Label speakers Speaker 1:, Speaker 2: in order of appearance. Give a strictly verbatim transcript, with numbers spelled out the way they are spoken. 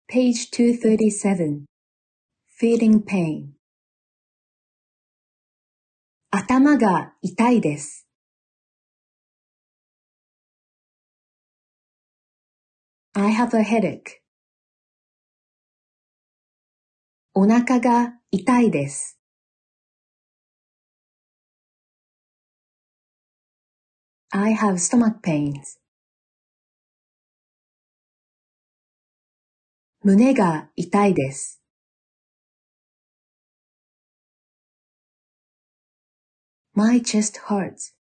Speaker 1: Page two thirty-seven. Feeling pain. 頭が痛いです。I have a headache. お腹が痛いです。I have stomach pains. 胸が痛いです。My chest hurts.